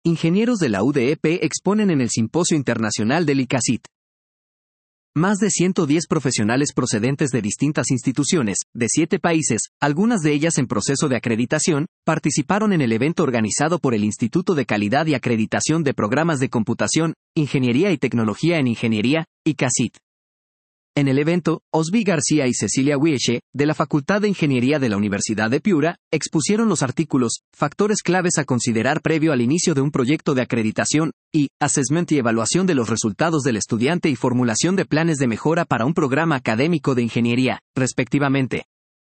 Ingenieros de la UDEP exponen en el Simposio Internacional del ICACIT. Más de 110 profesionales procedentes de distintas instituciones, de 7 países, algunas de ellas en proceso de acreditación, participaron en el evento organizado por el Instituto de Calidad y Acreditación de Programas de Computación, Ingeniería y Tecnología en Ingeniería, ICACIT. En el evento, Osby García y Cecilia Wieche, de la Facultad de Ingeniería de la Universidad de Piura, expusieron los artículos, factores claves a considerar previo al inicio de un proyecto de acreditación, y, assessment y evaluación de los resultados del estudiante y formulación de planes de mejora para un programa académico de ingeniería, respectivamente.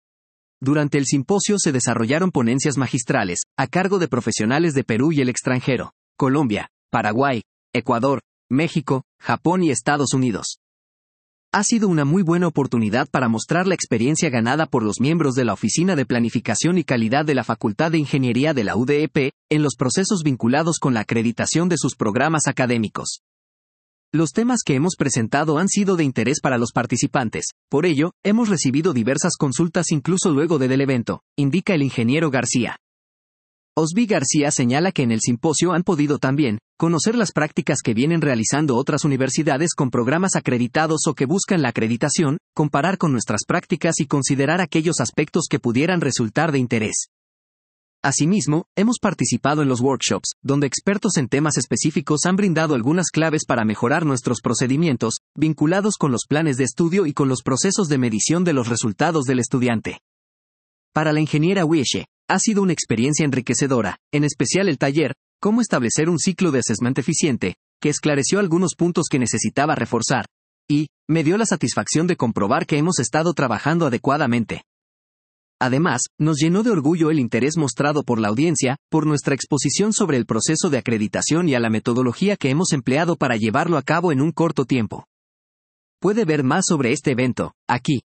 Durante el simposio se desarrollaron ponencias magistrales, a cargo de profesionales de Perú y el extranjero, Colombia, Paraguay, Ecuador, México, Japón y Estados Unidos. Ha sido una muy buena oportunidad para mostrar la experiencia ganada por los miembros de la Oficina de Planificación y Calidad de la Facultad de Ingeniería de la UDEP, en los procesos vinculados con la acreditación de sus programas académicos. Los temas que hemos presentado han sido de interés para los participantes, por ello, hemos recibido diversas consultas incluso luego del evento, indica el ingeniero García. Osby García señala que en el simposio han podido también conocer las prácticas que vienen realizando otras universidades con programas acreditados o que buscan la acreditación, comparar con nuestras prácticas y considerar aquellos aspectos que pudieran resultar de interés. Asimismo, hemos participado en los workshops, donde expertos en temas específicos han brindado algunas claves para mejorar nuestros procedimientos, vinculados con los planes de estudio y con los procesos de medición de los resultados del estudiante. Para la ingeniera Wieche, ha sido una experiencia enriquecedora, en especial el taller, Cómo establecer un ciclo de assessment eficiente, que esclareció algunos puntos que necesitaba reforzar, y me dio la satisfacción de comprobar que hemos estado trabajando adecuadamente. Además, nos llenó de orgullo el interés mostrado por la audiencia, por nuestra exposición sobre el proceso de acreditación y a la metodología que hemos empleado para llevarlo a cabo en un corto tiempo. Puede ver más sobre este evento, aquí.